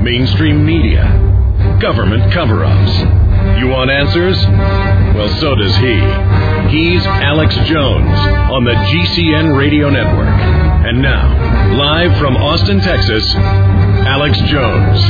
mainstream media, government cover-ups. You want answers? Well, so does he. He's Alex Jones on the GCN Radio Network. And now, live from Austin, Texas, Alex Jones.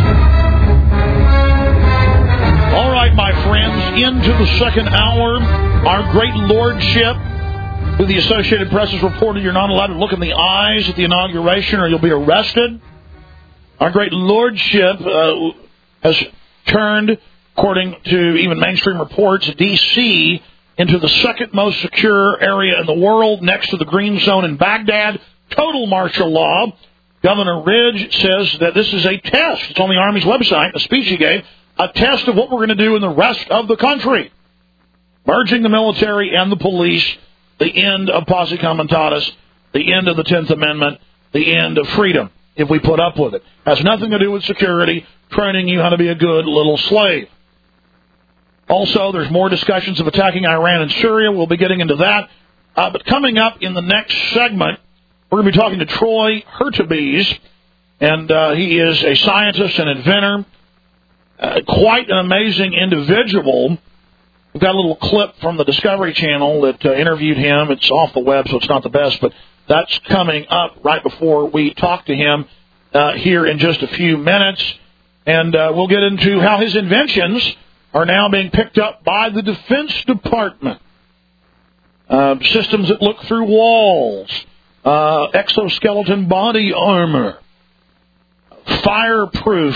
All right, my friends, into the second hour, our great lordship, who the Associated Press has reported you're not allowed to look in the eyes at the inauguration or you'll be arrested. Our great lordship has turned, according to even mainstream reports, D.C. into the second most secure area in the world, next to the Green Zone in Baghdad. Total martial law. Governor Ridge says that this is a test. It's on the Army's website, a speech he gave, a test of what we're going to do in the rest of the country. Merging the military and the police, the end of posse comitatus, the end of the 10th Amendment, the end of freedom, if we put up with it. Has nothing to do with security, training you how to be a good little slave. Also, there's more discussions of attacking Iran and Syria. We'll be getting into that. But coming up in the next segment, we're going to be talking to Troy Hurtubise, and he is a scientist and inventor, quite an amazing individual. We've got a little clip from the Discovery Channel that interviewed him. It's off the web, so it's not the best, but that's coming up right before we talk to him here in just a few minutes. And we'll get into how his inventions are now being picked up by the Defense Department. Systems that look through walls, exoskeleton body armor, fireproof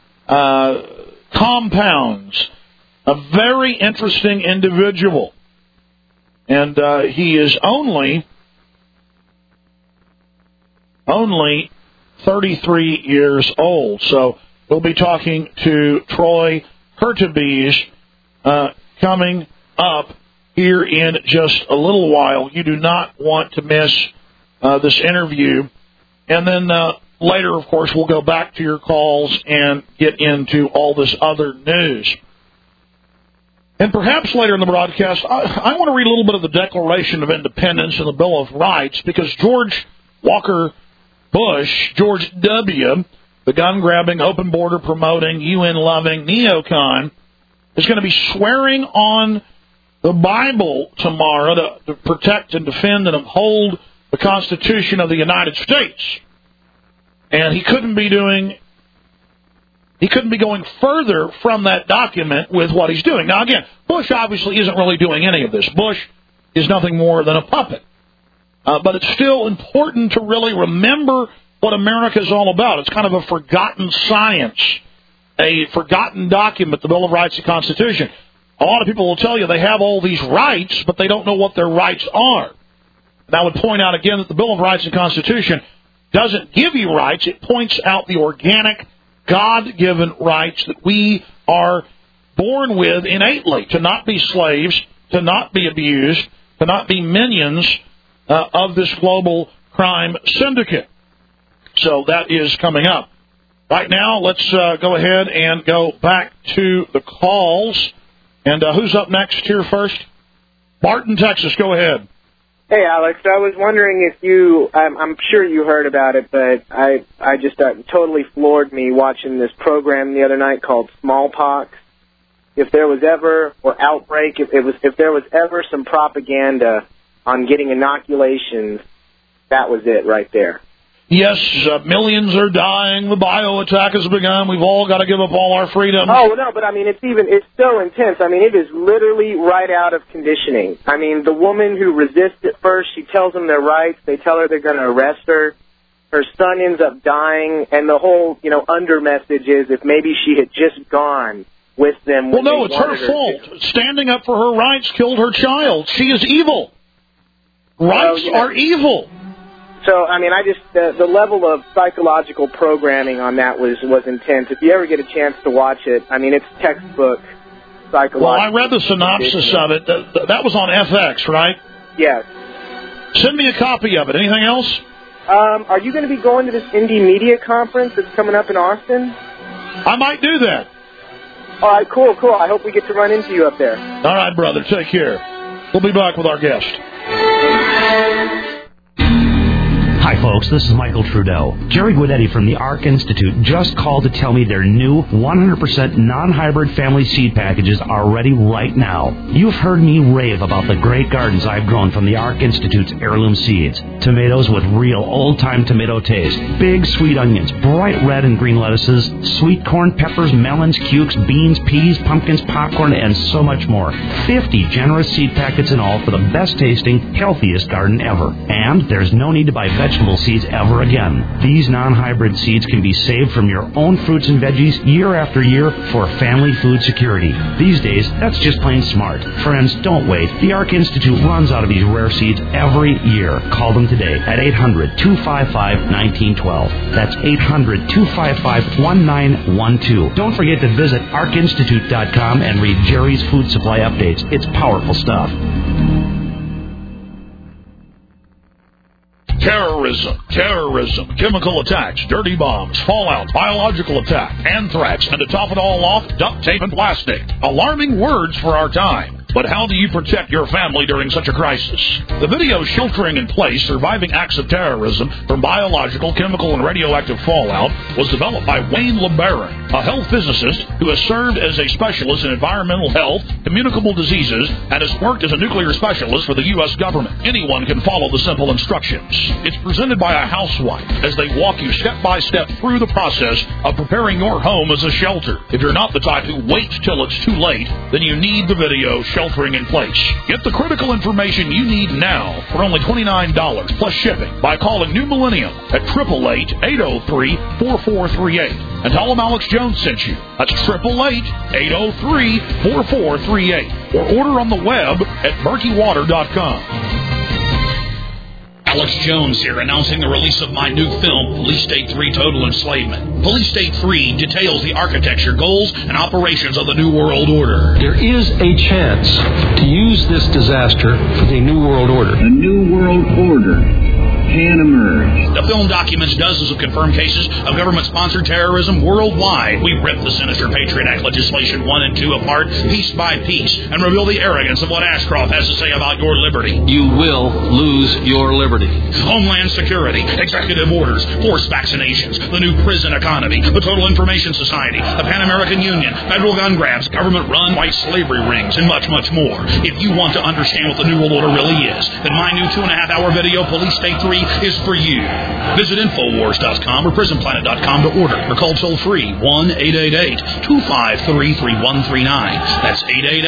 compounds. A very interesting individual. And he is only 33 years old. So we'll be talking to Troy Hurtubise coming up here in just a little while. You do not want to miss this interview. And then later, of course, we'll go back to your calls and get into all this other news. And perhaps later in the broadcast, I want to read a little bit of the Declaration of Independence and the Bill of Rights, because George Walker Bush, George W., the gun-grabbing, open border-promoting, UN-loving neocon, is going to be swearing on the Bible tomorrow to protect and defend and uphold the Constitution of the United States. And he couldn't be going further from that document with what he's doing. Now, again, Bush obviously isn't really doing any of this. Bush is nothing more than a puppet. But it's still important to really remember what America is all about. It's kind of a forgotten science, a forgotten document, the Bill of Rights and Constitution. A lot of people will tell you they have all these rights, but they don't know what their rights are. And I would point out again that the Bill of Rights and Constitution doesn't give you rights. It points out the organic, God-given rights that we are born with innately, to not be slaves, to not be abused, to not be minions of this global crime syndicate. So that is coming up. Right now, let's go ahead and go back to the calls. And who's up next here first? Martin, Texas, go ahead. Hey, Alex, I was wondering if I'm sure you heard about it, but I just totally floored me watching this program the other night called Smallpox. If there was ever, or Outbreak, if there was ever some propaganda on getting inoculations, that was it right there. Yes, millions are dying. The bio attack has begun. We've all got to give up all our freedom. Oh, no, but I mean, it's so intense. I mean, it is literally right out of conditioning. I mean, the woman who resists at first, she tells them their rights. They tell her they're going to arrest her. Her son ends up dying, and the whole, under message is if maybe she had just gone with them. Well, no, it's her fault. Standing up for her rights killed her child. She is evil. Rights are evil. So, I mean, the level of psychological programming on that was intense. If you ever get a chance to watch it, I mean, it's textbook psychological. Well, I read the synopsis of it. That was on FX, right? Yes. Send me a copy of it. Anything else? Are you going to be going to this indie media conference that's coming up in Austin? I might do that. All right, cool. I hope we get to run into you up there. All right, brother. Take care. We'll be back with our guest. folks. This is Michael Trudeau. Jerry Guidetti from the ARC Institute just called to tell me their new 100% non-hybrid family seed packages are ready right now. You've heard me rave about the great gardens I've grown from the ARC Institute's heirloom seeds. Tomatoes with real old-time tomato taste. Big sweet onions, bright red and green lettuces, sweet corn, peppers, melons, cukes, beans, peas, pumpkins, popcorn, and so much more. 50 generous seed packets in all for the best-tasting, healthiest garden ever. And there's no need to buy vegetable seeds ever again. These non-hybrid seeds can be saved from your own fruits and veggies year after year for family food security. These days, that's just plain smart. Friends, don't wait. The ARC Institute runs out of these rare seeds every year. Call them today at 800-255-1912. That's 800-255-1912. Don't forget to visit arcinstitute.com and read Jerry's Food Supply Updates. It's powerful stuff. Terrorism, chemical attacks, dirty bombs, fallout, biological attack, anthrax, and to top it all off, duct tape and plastic. Alarming words for our time. But how do you protect your family during such a crisis? The video Sheltering in Place, Surviving Acts of Terrorism from Biological, Chemical, and Radioactive Fallout was developed by Wayne LeBaron, a health physicist who has served as a specialist in environmental health, communicable diseases, and has worked as a nuclear specialist for the U.S. government. Anyone can follow the simple instructions. It's presented by a housewife as they walk you step by step through the process of preparing your home as a shelter. If you're not the type who waits till it's too late, then you need the video Sheltering in Place. Get the critical information you need now for only $29 plus shipping by calling New Millennium at 888-803-4438 and tell them Alex Jones sent you. That's 888-803-4438 or order on the web at murkywater.com. Alex Jones here, announcing the release of my new film, Police State 3 Total Enslavement. Police State 3 details the architecture, goals, and operations of the New World Order. There is a chance to use this disaster for the New World Order. A New World Order can emerge. The film documents dozens of confirmed cases of government-sponsored terrorism worldwide. We rip the sinister Patriot Act legislation 1 and 2 apart, piece by piece, and reveal the arrogance of what Ashcroft has to say about your liberty. You will lose your liberty. Homeland Security, executive orders, forced vaccinations, the new prison economy, the Total Information Society, the Pan American Union, federal gun grabs, government-run white slavery rings, and much, much more. If you want to understand what the New World Order really is, then my new 2.5-hour video, Police State 3, is for you. Visit Infowars.com or PrisonPlanet.com to order or call toll-free 1-888-253-3139. That's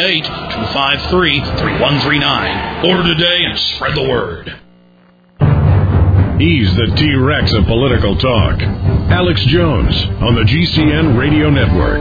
888-253-3139. Order today and spread the word. He's the T-Rex of political talk. Alex Jones on the GCN Radio Network.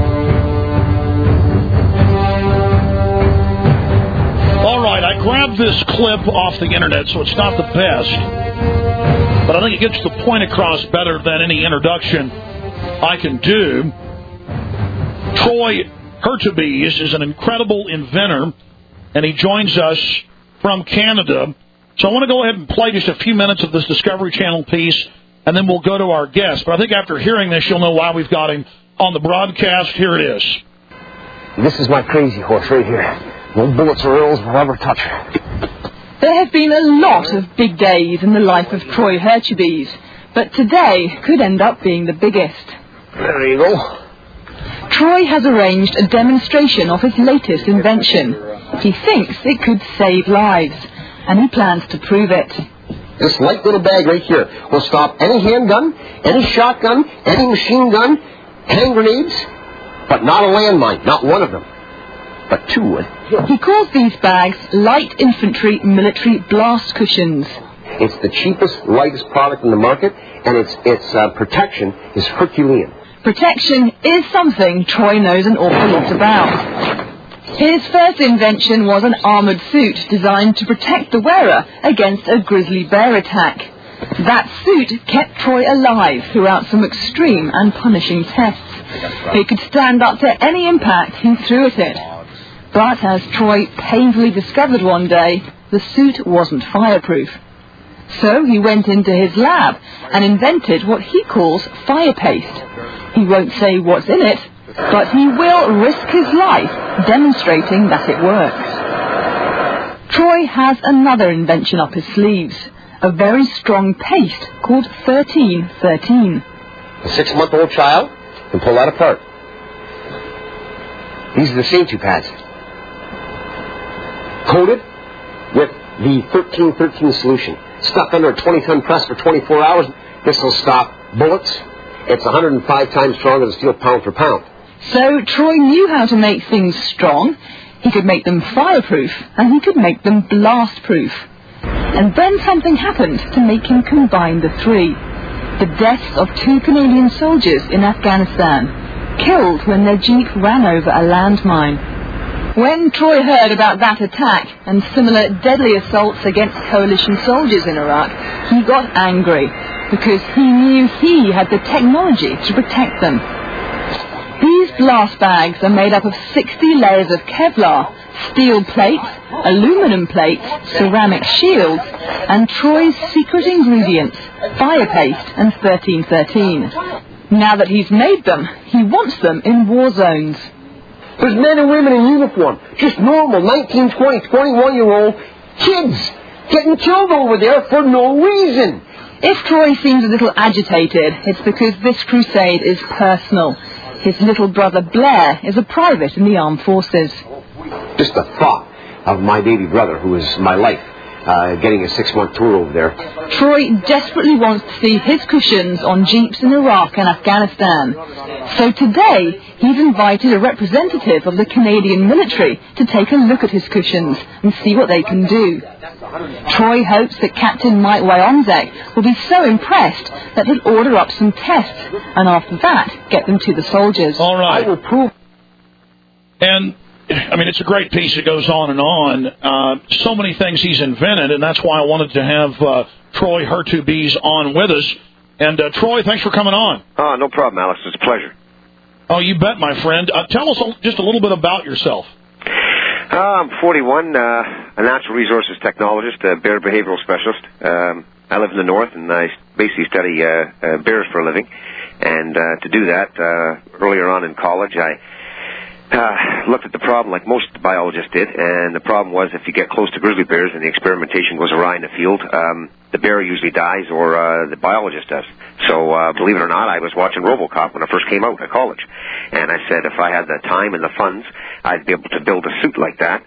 All right, I grabbed this clip off the internet, so it's not the best, but I think it gets the point across better than any introduction I can do. Troy Hurtubise is an incredible inventor, and he joins us from Canada. So I want to go ahead and play just a few minutes of this Discovery Channel piece, and then we'll go to our guest. But I think after hearing this, you'll know why we've got him on the broadcast. Here it is. This is my crazy horse right here. No bullets or arrows will ever touch her. There have been a lot of big days in the life of Troy Hurtubise, but today could end up being the biggest. There you go. Troy has arranged a demonstration of his latest invention. He thinks it could save lives, and he plans to prove it. This light little bag right here will stop any handgun, any shotgun, any machine gun, hand grenades, but not a landmine, not one of them. But two would. He calls these bags light infantry military blast cushions. It's the cheapest, lightest product in the market, and its protection is Herculean. Protection is something Troy knows an awful lot about. His first invention was an armoured suit designed to protect the wearer against a grizzly bear attack. That suit kept Troy alive throughout some extreme and punishing tests. It could stand up to any impact he threw at it. But as Troy painfully discovered one day, the suit wasn't fireproof. So he went into his lab and invented what he calls fire paste. He won't say what's in it, but he will risk his life demonstrating that it works. Troy has another invention up his sleeves, a very strong paste called 1313. A 6-month-old child can pull that apart. These are the same 2 pads. Coated with the 1313 solution. Stuck under a 20-ton press for 24 hours. This will stop bullets. It's 105 times stronger than steel pound for pound. So Troy knew how to make things strong. He could make them fireproof, and he could make them blast-proof. And then something happened to make him combine the 3. The deaths of 2 Canadian soldiers in Afghanistan, killed when their Jeep ran over a landmine. When Troy heard about that attack and similar deadly assaults against coalition soldiers in Iraq, he got angry because he knew he had the technology to protect them. These blast bags are made up of 60 layers of Kevlar, steel plates, aluminum plates, ceramic shields, and Troy's secret ingredients, fire paste and 1313. Now that he's made them, he wants them in war zones. There's men and women in uniform, just normal 19, 20, 21-year-old kids getting killed over there for no reason. If Troy seems a little agitated, it's because this crusade is personal. His little brother Blair is a private in the armed forces. Just the thought of my baby brother, who is my life, getting a 6-month tour over there. Troy desperately wants to see his cushions on Jeeps in Iraq and Afghanistan. So today, he's invited a representative of the Canadian military to take a look at his cushions and see what they can do. Troy hopes that Captain Mike Wyonzek will be so impressed that he'll order up some tests, and after that, get them to the soldiers. All right. I will prove. And I mean, it's a great piece. It goes on and on. So many things he's invented, and that's why I wanted to have Troy Hurtubise on with us. And, Troy, thanks for coming on. Oh, no problem, Alex. It's a pleasure. Oh, you bet, my friend. Tell us just a little bit about yourself. I'm 41, a natural resources technologist, a bear behavioral specialist. I live in the north, and I basically study bears for a living. And to do that, earlier on in college, I looked at the problem like most biologists did, and the problem was if you get close to grizzly bears and the experimentation goes awry in the field, the bear usually dies or the biologist does. So believe it or not, I was watching RoboCop when I first came out of college, and I said if I had the time and the funds, I'd be able to build a suit like that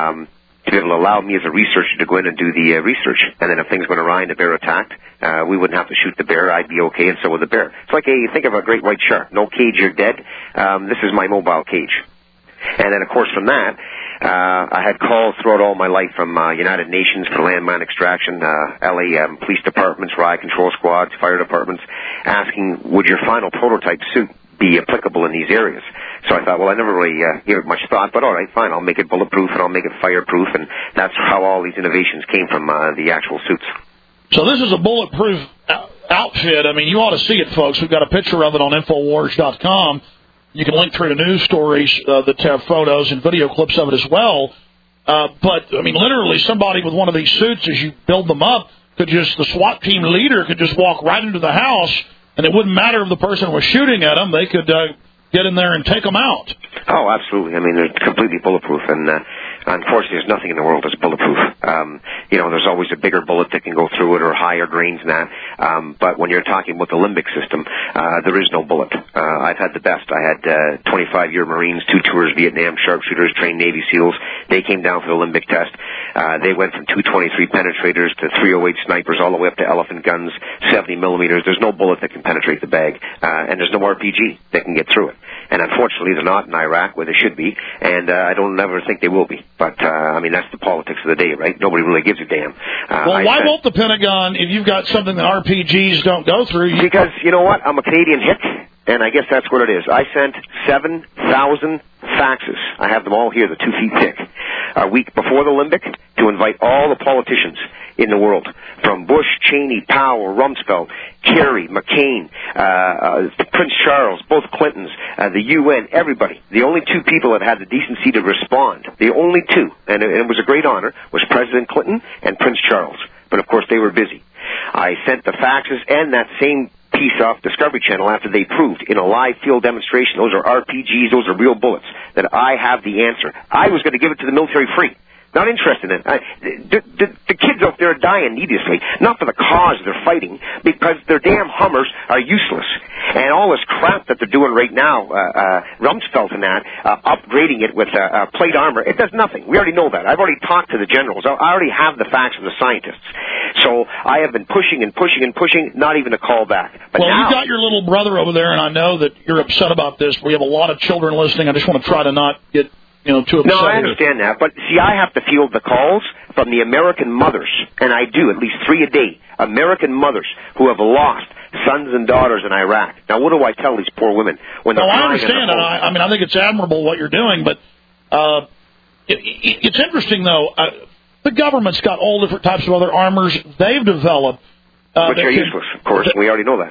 to be able to allow me as a researcher to go in and do the research. And then if things went awry and the bear attacked, we wouldn't have to shoot the bear. I'd be okay, and so would the bear. It's like think of a great white shark. No cage, you're dead. This is my mobile cage. And then, of course, from that, I had calls throughout all my life from United Nations for landmine extraction, LA police departments, riot control squads, fire departments, asking, would your final prototype suit be applicable in these areas? So I thought, well, I never really gave it much thought, but all right, fine, I'll make it bulletproof and I'll make it fireproof, and that's how all these innovations came from the actual suits. So this is a bulletproof outfit. I mean, you ought to see it, folks. We've got a picture of it on Infowars.com. You can link through to news stories that have photos and video clips of it as well. But, I mean, literally somebody with one of these suits, as you build them up, the SWAT team leader could just walk right into the house, and it wouldn't matter if the person was shooting at them. They could get in there and take them out. Oh, absolutely. I mean, they're completely bulletproof, and unfortunately, there's nothing in the world that's bulletproof. There's always a bigger bullet that can go through it or higher grains than that. But when you're talking about the limbic system, there is no bullet. I've had the best. I had 25-year Marines, 2 tours Vietnam, sharpshooters, trained Navy SEALs. They came down for the limbic test. They went from 223 penetrators to 308 snipers, all the way up to elephant guns, 70 millimeters. There's no bullet that can penetrate the bag, and there's no RPG that can get through it. And unfortunately, they're not in Iraq, where they should be, and I don't ever think they will be. But, I mean, that's the politics of the day, right? Nobody really gives a damn. Well, why won't the Pentagon, if you've got something that RPGs don't go through? Because, you know what? I'm a Canadian hick, and I guess that's what it is. I sent 7,000 faxes. I have them all here, the 2 feet thick, a week before the Olympic to invite all the politicians in the world, from Bush, Cheney, Powell, Rumsfeld, Kerry, McCain, Prince Charles, both Clintons, the UN, everybody. The only 2 people that had the decency to respond, the only 2, and it was a great honor, was President Clinton and Prince Charles. But, of course, they were busy. I sent the faxes and that same piece off Discovery Channel after they proved in a live field demonstration, those are RPGs, those are real bullets, that I have the answer. I was going to give it to the military free. Not interested in it. The kids out there are dying needlessly, not for the cause they're fighting, because their damn Hummers are useless. And all this crap that they're doing right now, Rumsfeld and that, upgrading it with plate armor, it does nothing. We already know that. I've already talked to the generals. I already have the facts from the scientists. So I have been pushing and pushing and pushing, not even a call back. But well, now, you got your little brother over there, and I know that you're upset about this. We have a lot of children listening. I just want to try to not get too upset. No, I understand that. But, see, I have to field the calls from the American mothers, and I do, at least 3 a day, American mothers who have lost sons and daughters in Iraq. Now, what do I tell these poor women when they're I understand. I mean, I think it's admirable what you're doing, but it's interesting, though. The government's got all different types of other armors they've developed. Which are useless, of course. We already know that.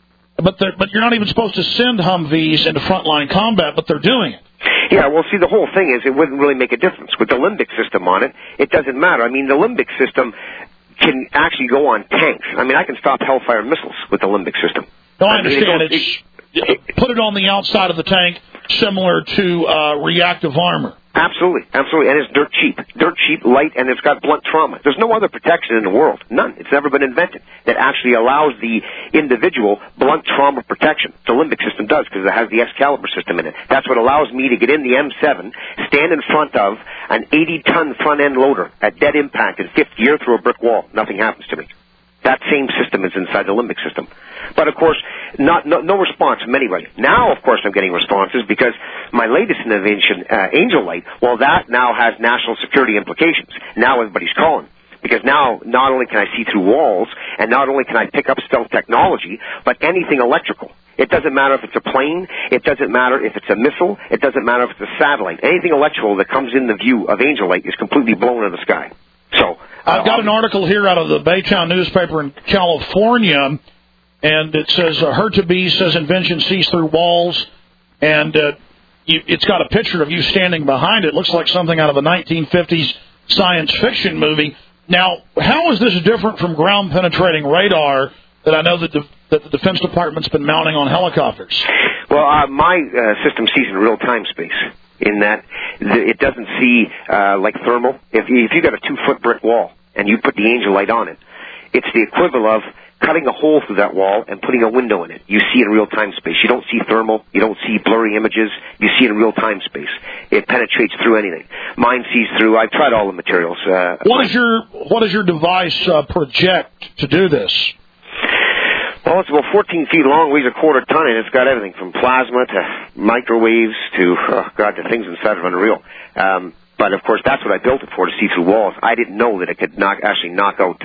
But you're not even supposed to send Humvees into frontline combat, but they're doing it. Yeah, well, see, the whole thing is it wouldn't really make a difference. With the limbic system on it, it doesn't matter. I mean, the limbic system can actually go on tanks. I mean, I can stop Hellfire missiles with the limbic system. No, I understand. Put it on the outside of the tank, similar to reactive armor. Absolutely, absolutely, and it's dirt cheap, light, and it's got blunt trauma. There's no other protection in the world, none. It's never been invented that actually allows the individual blunt trauma protection. The limbic system does because it has the Excalibur system in it. That's what allows me to get in the M7, stand in front of an 80-ton front-end loader at dead impact in fifth gear through a brick wall. Nothing happens to me. That same system is inside the limbic system. But, of course, no response from anybody. Now, of course, I'm getting responses because my latest innovation, Angel Light, well, that now has national security implications. Now everybody's calling. Because now, not only can I see through walls, and not only can I pick up stealth technology, but anything electrical. It doesn't matter if it's a plane. It doesn't matter if it's a missile. It doesn't matter if it's a satellite. Anything electrical that comes in the view of Angel Light is completely blown in the sky. So I've got an article here out of the Baytown newspaper in California, and it says, Hertebee says invention sees through walls, and it's got a picture of you standing behind it. It looks like something out of a 1950s science fiction movie. Now, how is this different from ground-penetrating radar that I know that the Defense Department's been mounting on helicopters? Well, my system sees in real-time space, in that it doesn't see like thermal. If you got a 2-foot brick wall and you put the Angel Light on it, it's the equivalent of cutting a hole through that wall and putting a window in it. You see in real-time space. You don't see thermal. You don't see blurry images. You see in real-time space. It penetrates through anything. Mine sees through. I've tried all the materials. What does your device project to do this? Well, it's about 14 feet long, weighs a quarter ton, and it's got everything from plasma to microwaves to, the things inside are unreal. But, of course, that's what I built it for, to see through walls. I didn't know that it could actually knock out,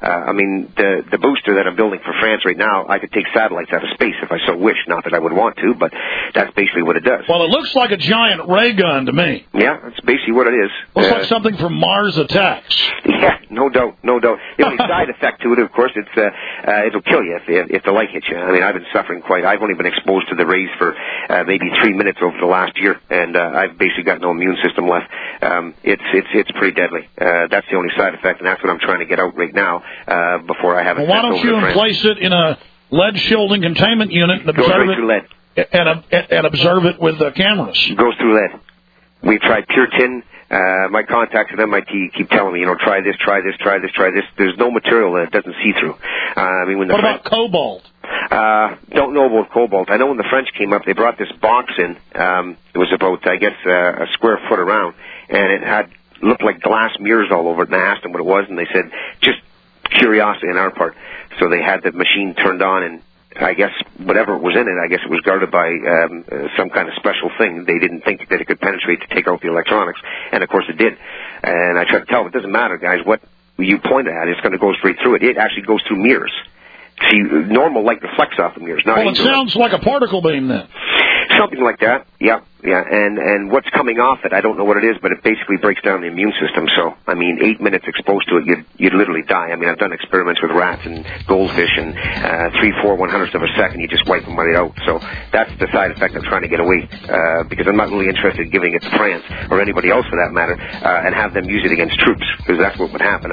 the booster that I'm building for France right now, I could take satellites out of space if I so wish. Not that I would want to, but that's basically what it does. Well, it looks like a giant ray gun to me. Yeah, that's basically what it is. Looks like something from Mars Attacks. Yeah, no doubt. The only side effect to it, of course, it'll kill you if the light hits you. I mean, I've been suffering quite. I've only been exposed to the rays for maybe 3 minutes over the last year, and I've basically got no immune system left. It's pretty deadly. That's the only side effect, and that's what I'm trying to get out right now before I have it. Well, why don't you place it in a lead shielding containment unit and observe it? Through lead. And observe it with cameras. Goes through lead. We've tried pure tin. My contacts at MIT keep telling me, try this. There's no material that it doesn't see through. What about cobalt? Don't know about cobalt. I know when the French came up, they brought this box in. It was about, I guess, a square foot around, and it looked like glass mirrors all over it. And I asked them what it was, and they said, just curiosity on our part. So they had the machine turned on, and I guess whatever was in it, I guess it was guarded by some kind of special thing. They didn't think that it could penetrate to take out the electronics, and of course it did. And I tried to tell them, it doesn't matter, guys, what you point at, it's going to go straight through it. It actually goes through mirrors. See, normal light reflects off the mirrors. Well, it sounds like a particle beam then. Something like that, yeah. And what's coming off it, I don't know what it is, but it basically breaks down the immune system. So, 8 minutes exposed to it, you'd literally die. I've done experiments with rats and goldfish, and 3/4/100ths of a second, you just wipe them right out. So that's the side effect I'm trying to get away, because I'm not really interested in giving it to France, or anybody else for that matter, and have them use it against troops, because that's what would happen.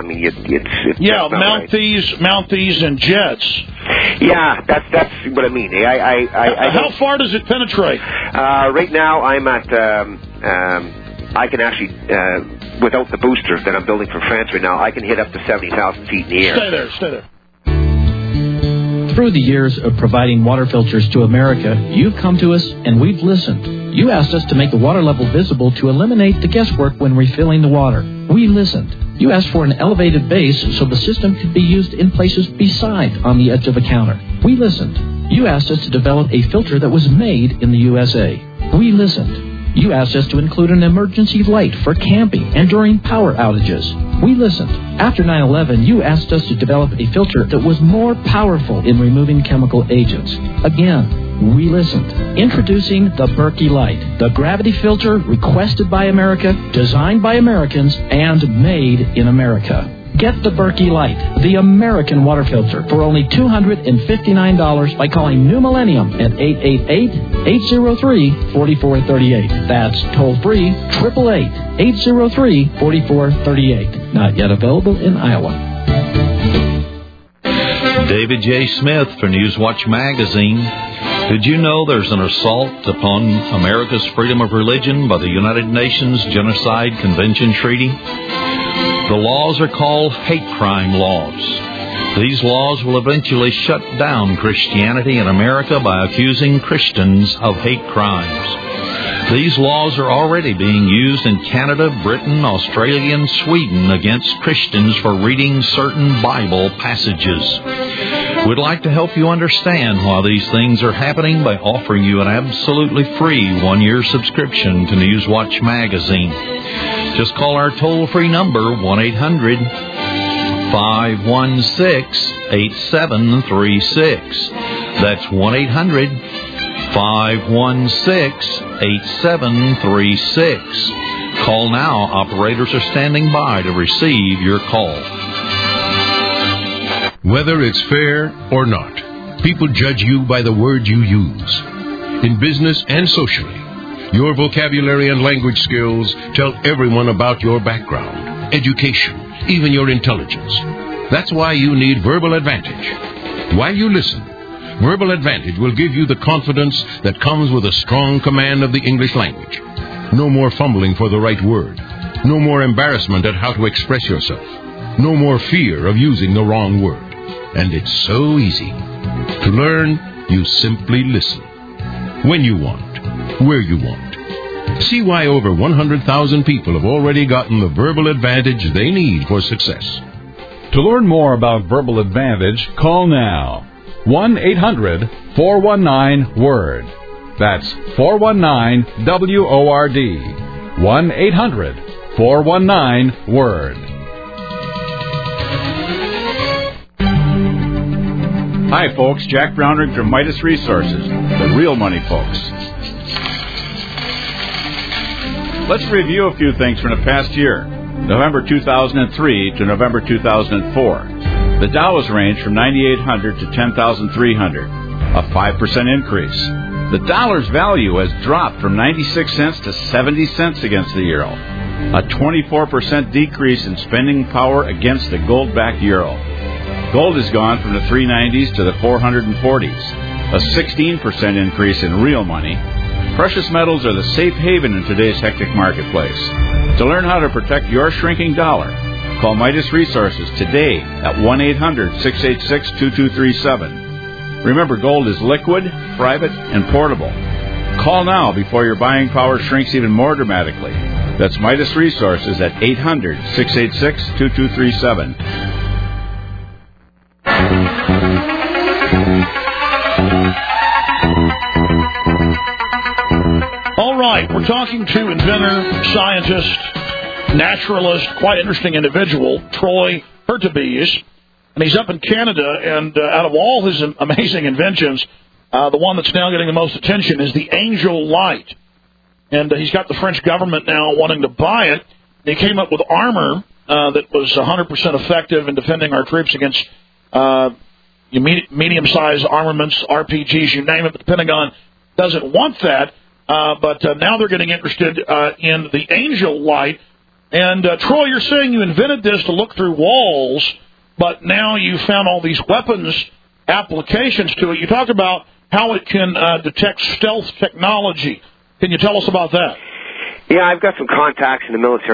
Mount these in jets. Yeah, that's what I mean. How far does it penetrate? Right now, I'm at. I can actually without the booster that I'm building for France right now, I can hit up to 70,000 feet in the air. Stay there. Through the years of providing water filters to America, you've come to us and we've listened. You asked us to make the water level visible to eliminate the guesswork when refilling the water. We listened. You asked for an elevated base so the system could be used in places beside on the edge of a counter. We listened. You asked us to develop a filter that was made in the USA. We listened. You asked us to include an emergency light for camping and during power outages. We listened. After 9/11, you asked us to develop a filter that was more powerful in removing chemical agents. Again, we listened. Introducing the Berkey Light, the gravity filter requested by America, designed by Americans, and made in America. Get the Berkey Light, the American water filter, for only $259 by calling New Millennium at 888-803-4438. That's toll-free, 888-803-4438. Not yet available in Iowa. David J. Smith for Newswatch Magazine. Did you know there's an assault upon America's freedom of religion by the United Nations Genocide Convention Treaty? The laws are called hate crime laws. These laws will eventually shut down Christianity in America by accusing Christians of hate crimes. These laws are already being used in Canada, Britain, Australia, and Sweden against Christians for reading certain Bible passages. We'd like to help you understand why these things are happening by offering you an absolutely free 1-year subscription to Newswatch Magazine. Just call our toll-free number, 1-800-516-8736. That's 1-800-516-8736. Call now. Operators are standing by to receive your call. Whether it's fair or not, people judge you by the words you use. In business and socially, your vocabulary and language skills tell everyone about your background, education, even your intelligence. That's why you need Verbal Advantage. While you listen, Verbal Advantage will give you the confidence that comes with a strong command of the English language. No more fumbling for the right word. No more embarrassment at how to express yourself. No more fear of using the wrong word. And it's so easy. To learn, you simply listen. When you want. Where you want. See why over 100,000 people have already gotten the Verbal Advantage they need for success. To learn more about Verbal Advantage, call now. 1-800-419-WORD. That's 419-WORD. 1-800-419-WORD. Hi, folks. Jack Brownrigg from Midas Resources, the real money folks. Let's review a few things from the past year, November 2003 to November 2004. The Dow was ranged from 9,800 to 10,300, a 5% increase. The dollar's value has dropped from 96 cents to 70 cents against the euro, a 24% decrease in spending power against the gold-backed euro. Gold has gone from the 390s to the 440s, a 16% increase in real money. Precious metals are the safe haven in today's hectic marketplace. To learn how to protect your shrinking dollar, call Midas Resources today at 1-800-686-2237. Remember, gold is liquid, private, and portable. Call now before your buying power shrinks even more dramatically. That's Midas Resources at 800-686-2237. All right, we're talking to inventor, scientist, naturalist, quite interesting individual, Troy Hurtubise, and he's up in Canada, and out of all his amazing inventions, the one that's now getting the most attention is the Angel Light. And he's got the French government now wanting to buy it. They came up with armor that was 100% effective in defending our troops against medium-sized armaments, RPGs, you name it, but the Pentagon doesn't want that. But now they're getting interested in the Angel Light. And, Troy, you're saying you invented this to look through walls, but now you found all these weapons applications to it. You talk about how it can detect stealth technology. Can you tell us about that? Yeah, I've got some contacts in the military,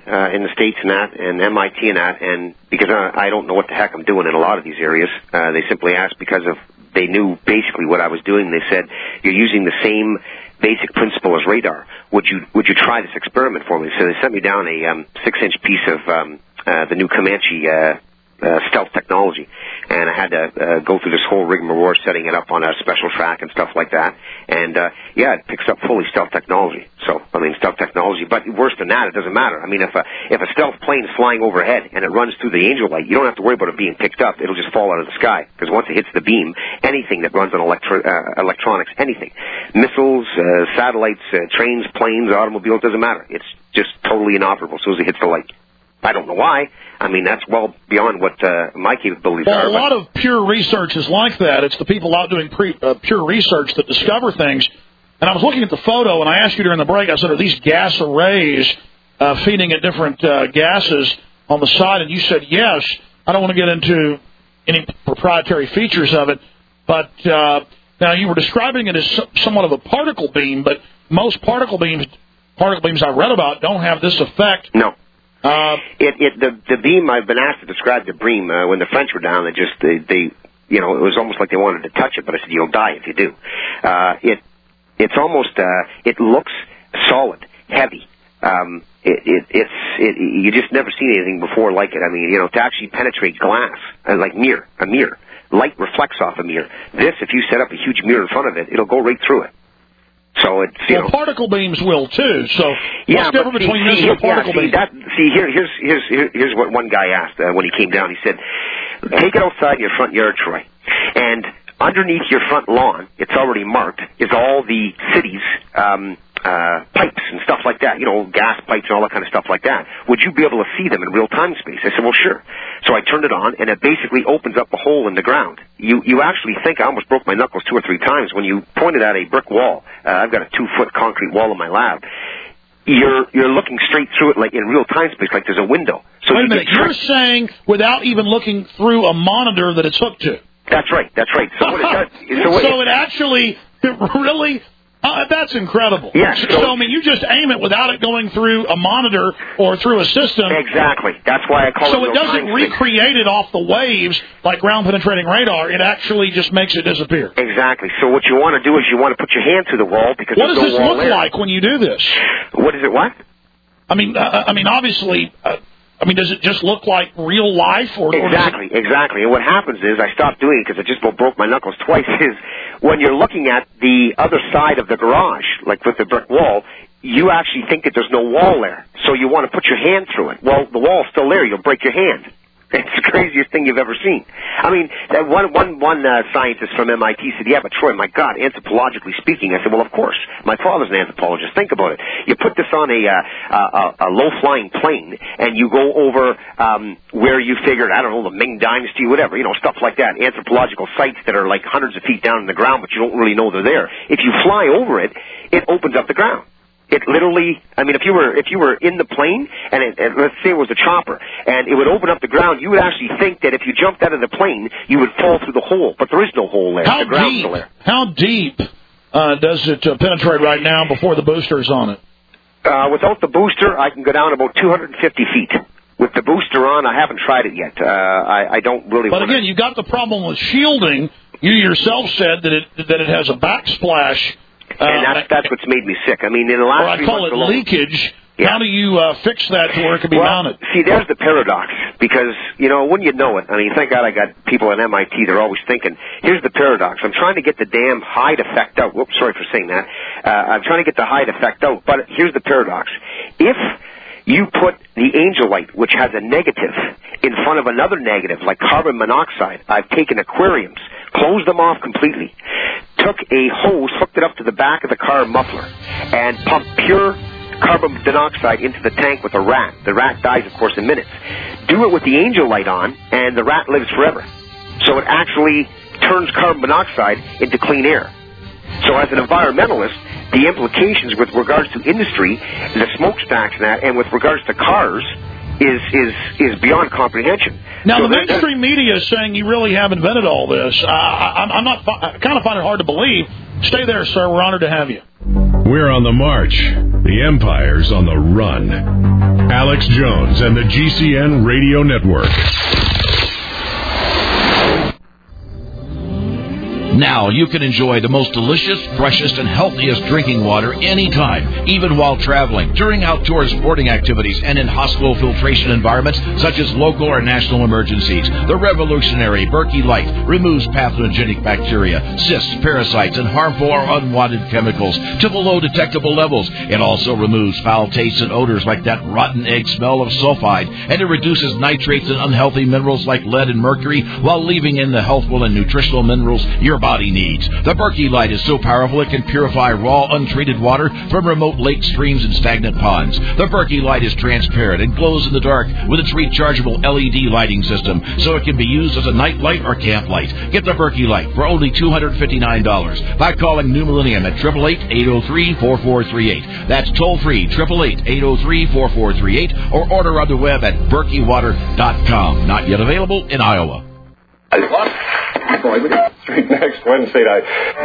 in the States and that, and MIT and that, and because I don't know what the heck I'm doing in a lot of these areas, they simply asked because they knew basically what I was doing. They said, you're using the same basic principle as radar. Would you try this experiment for me? So they sent me down a 6-inch piece of the new Comanche stealth technology, and I had to go through this whole rigmarole, setting it up on a special track and stuff like that. And it picks up fully stealth technology. So stealth technology. But worse than that, it doesn't matter. I mean, if a stealth plane is flying overhead and it runs through the Angel Light, you don't have to worry about it being picked up. It'll just fall out of the sky, because once it hits the beam, anything that runs on electronics, anything, missiles, satellites, trains, planes, automobiles, doesn't matter. It's just totally inoperable as soon as it hits the light. I don't know why. I mean, that's well beyond what my capabilities are. Well, a lot of pure research is like that. It's the people out doing pure research that discover things. And I was looking at the photo, and I asked you during the break, I said, are these gas arrays feeding at different gases on the side? And you said yes. I don't want to get into any proprietary features of it. But now you were describing it as somewhat of a particle beam, but most particle beams I read about don't have this effect. No. The beam, I've been asked to describe the beam when the French were down. They it was almost like they wanted to touch it, but I said, you'll die if you do. It's almost it looks solid, heavy. You just never seen anything before like it. I mean, to actually penetrate glass, like a mirror, light reflects off a mirror. This, if you set up a huge mirror in front of it, it'll go right through it. So it's particle beams will too. So what's different between this and a particle beam? Here's what one guy asked when he came down. He said, "Take it outside your front yard, Troy, and underneath your front lawn, it's already marked, is all the city's pipes and stuff like that. Gas pipes and all that kind of stuff like that. Would you be able to see them in real time space?" I said, "Well, sure." So I turned it on, and it basically opens up a hole in the ground. You actually think, I almost broke my knuckles 2 or 3 times when you pointed at a brick wall. I've got a 2-foot concrete wall in my lab. You're looking straight through it, like in real time space, like there's a window. So wait a minute, you're saying without even looking through a monitor that it's hooked to? That's right. So what it does, it actually really. That's incredible. Yeah. So, you just aim it without it going through a monitor or through a system. Exactly. That's why I call it. So it doesn't recreate it off the waves like ground-penetrating radar. It actually just makes it disappear. Exactly. So what you want to do is you want to put your hand through the wall because what does this look like when you do this? What is it? What? Obviously. Does it just look like real life? Exactly. And what happens is, I stopped doing it because I just broke my knuckles twice, is when you're looking at the other side of the garage, like with the brick wall, you actually think that there's no wall there. So you want to put your hand through it. Well, the wall's still there. You'll break your hand. It's the craziest thing you've ever seen. One scientist from MIT said, "Yeah, but Troy, my God, anthropologically speaking." I said, "Well, of course. My father's an anthropologist. Think about it. You put this on a low-flying plane, and you go over where you figured, I don't know, the Ming Dynasty, whatever, stuff like that, anthropological sites that are like hundreds of feet down in the ground, but you don't really know they're there. If you fly over it, it opens up the ground. It literally, if you were in the plane, and let's say it was a chopper, and it would open up the ground, you would actually think that if you jumped out of the plane, you would fall through the hole, but there is no hole there. The ground's still there. How deep does it penetrate right now before the booster is on it? Without the booster, I can go down about 250 feet. With the booster on, I haven't tried it yet. I don't really. But again, you got the problem with shielding. You yourself said that it has a backsplash. And that's what's made me sick. In the last 3 months alone. I call it leakage. Yeah. How do you fix that to where it can be mounted? See, there's the paradox. Because, wouldn't you know it? Thank God I got people at MIT. They're always thinking, here's the paradox. I'm trying to get the damn Hyde effect out. Whoops, sorry for saying that. I'm trying to get the Hyde effect out. But here's the paradox. If you put the Angel Light, which has a negative, in front of another negative, like carbon monoxide, I've taken aquariums, closed them off completely, took a hose, hooked it up to the back of the car muffler, and pumped pure carbon monoxide into the tank with a rat. The rat dies, of course, in minutes. Do it with the Angel Light on, and the rat lives forever. So it actually turns carbon monoxide into clean air. So as an environmentalist, the implications with regards to industry, the smokestacks and that, and with regards to cars, is beyond comprehension. Now, the mainstream media is saying you really have invented all this. I kind of find it hard to believe. Stay there, sir. We're honored to have you. We're on the march. The empire's on the run. Alex Jones and the GCN Radio Network. Now you can enjoy the most delicious, freshest, and healthiest drinking water anytime, even while traveling, during outdoor sporting activities, and in hospital filtration environments such as local or national emergencies. The revolutionary Berkey Light removes pathogenic bacteria, cysts, parasites, and harmful or unwanted chemicals to below detectable levels. It also removes foul tastes and odors like that rotten egg smell of sulfide, and it reduces nitrates and unhealthy minerals like lead and mercury while leaving in the healthful and nutritional minerals your body needs. The Berkey Light is so powerful it can purify raw, untreated water from remote lakes, streams, and stagnant ponds. The Berkey Light is transparent and glows in the dark with its rechargeable LED lighting system, so it can be used as a night light or camp light. Get the Berkey Light for only $259 by calling New Millennium at 888-803-4438. That's toll-free, 888-803-4438, or order on the web at berkeywater.com. Not yet available in Iowa. Next Wednesday night.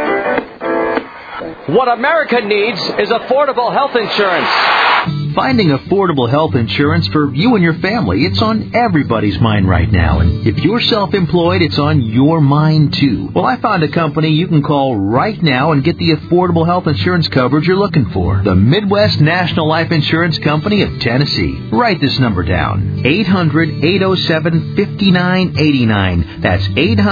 What America needs is affordable health insurance. Finding affordable health insurance for you and your family, it's on everybody's mind right now. And if you're self-employed, it's on your mind too. Well, I found a company you can call right now and get the affordable health insurance coverage you're looking for. The Midwest National Life Insurance Company of Tennessee. Write this number down. 800-807-5989. That's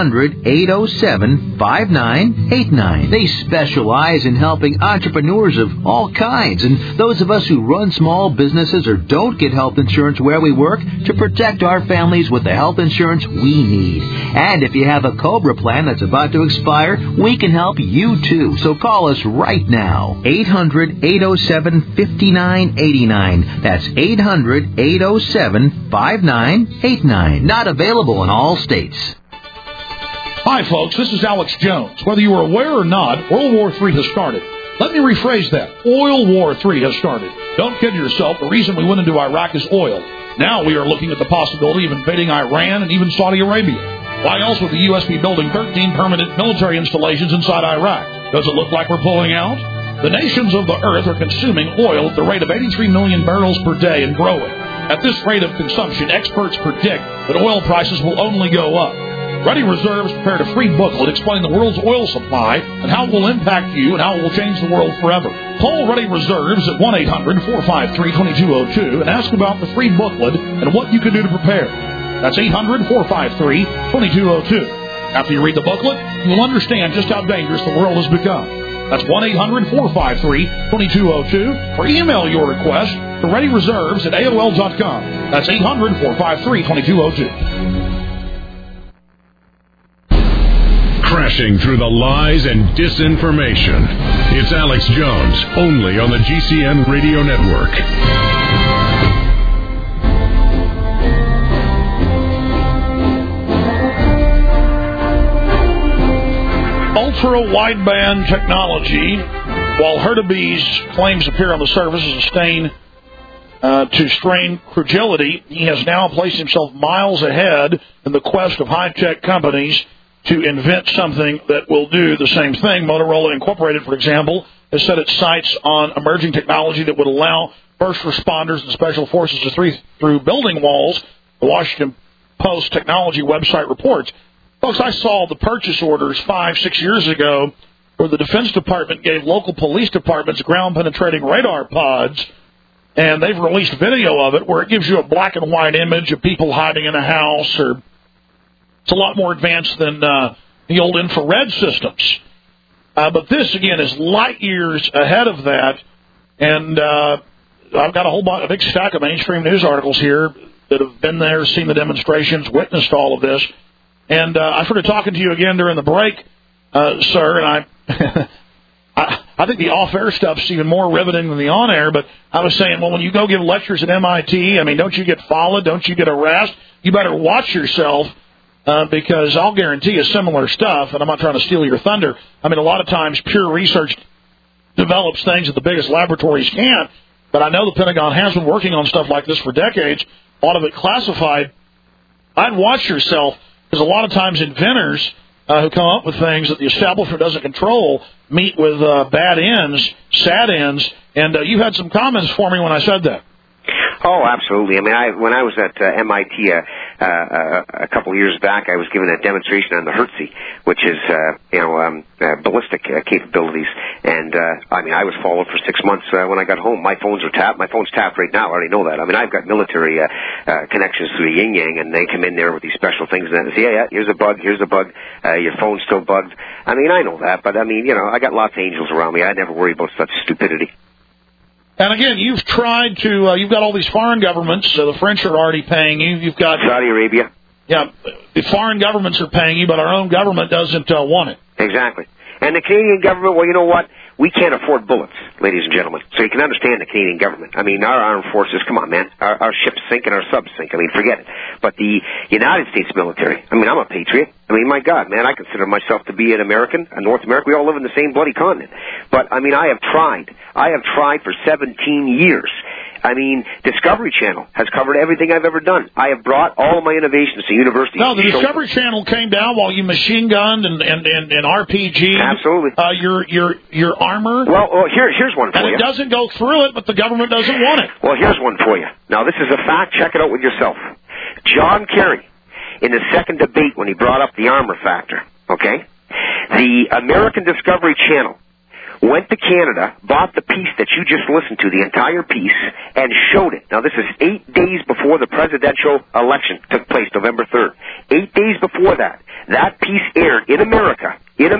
800-807-5989. They specialize in helping entrepreneurs of all kinds and those of us who run small businesses or don't get health insurance where we work to protect our families with the health insurance we need. And if you have a COBRA plan that's about to expire, we can help you too. So call us right now. 800-807-5989. That's 800-807-5989. Not available in all states. Hi, folks. This is Alex Jones. Whether you are aware or not, World War III has started. Let me rephrase that. Oil War III has started. Don't kid yourself. The reason we went into Iraq is oil. Now we are looking at the possibility of invading Iran and even Saudi Arabia. Why else would the U.S. be building 13 permanent military installations inside Iraq? Does it look like we're pulling out? The nations of the earth are consuming oil at the rate of 83 million barrels per day and growing. At this rate of consumption, experts predict that oil prices will only go up. Ready Reserves prepared a free booklet explaining the world's oil supply and how it will impact you and how it will change the world forever. Call Ready Reserves at 1-800-453-2202 and ask about the free booklet and what you can do to prepare. That's 800-453-2202. After you read the booklet, you'll understand just how dangerous the world has become. That's 1-800-453-2202 or email your request to Ready Reserves at AOL.com. That's 800-453-2202. Crashing through the lies and disinformation. It's Alex Jones, only on the GCN Radio Network. Ultra-wideband technology, while Herdebee's claims appear on the surface as a stain to strain credulity, he has now placed himself miles ahead in the quest of high-tech companies to invent something that will do the same thing. Motorola Incorporated, for example, has set its sights on emerging technology that would allow first responders and special forces to see through building walls, the Washington Post technology website reports. Folks, I saw the purchase orders 5-6 years ago where the Defense Department gave local police departments ground-penetrating radar pods, and they've released video of it where it gives you a black and white image of people hiding in a house, or it's a lot more advanced than the old infrared systems. But this, again, is light years ahead of that. And I've got a big stack of mainstream news articles here that have been there, seen the demonstrations, witnessed all of this. And I started talking to you again during the break, sir, and I think the off-air stuff's even more riveting than the on-air, but I was saying, well, when you go give lectures at MIT, I mean, don't you get followed? Don't you get harassed? You better watch yourself. Because I'll guarantee you similar stuff, and I'm not trying to steal your thunder. I mean, a lot of times pure research develops things that the biggest laboratories can't, but I know the Pentagon has been working on stuff like this for decades, a lot of it classified. I'd watch yourself, because a lot of times inventors who come up with things that the establishment doesn't control meet with bad ends, sad ends, and you had some comments for me when I said that. Oh, absolutely. I mean, when I was at MIT a couple of years back, I was given a demonstration on the Hertzie, which is, ballistic capabilities. And, I was followed for 6 months when I got home. My phones are tapped. My phone's tapped right now. I already know that. I mean, I've got military connections through the yin-yang, and they come in there with these special things and say, yeah, here's a bug, your phone's still bugged. I mean, I know that, but, I got lots of angels around me. I never worry about such stupidity. And again, you've tried to, you've got all these foreign governments, so the French are already paying you. You've got Saudi Arabia. Yeah, the foreign governments are paying you, but our own government doesn't want it. Exactly. And the Canadian government, well, you know what? We can't afford bullets, ladies and gentlemen. So you can understand the Canadian government. I mean, our armed forces, come on, man. Our ships sink and our subs sink. I mean, forget it. But the United States military, I mean, I'm a patriot. I mean, my God, man, I consider myself to be an American, a North American. We all live in the same bloody continent. But, I mean, I have tried for 17 years. I mean, Discovery Channel has covered everything I've ever done. I have brought all of my innovations to universities. No, the Discovery Channel came down while you machine gunned and RPG. Absolutely. Your armor. Well, here's one for you. And it doesn't go through it, but the government doesn't want it. Well, here's one for you. Now, this is a fact. Check it out with yourself. John Kerry, in the second debate when he brought up the armor factor, okay, the American Discovery Channel went to Canada, bought the piece that you just listened to, the entire piece, and showed it. Now, this is 8 days before the presidential election took place, November 3rd. 8 days before that, that piece aired in America,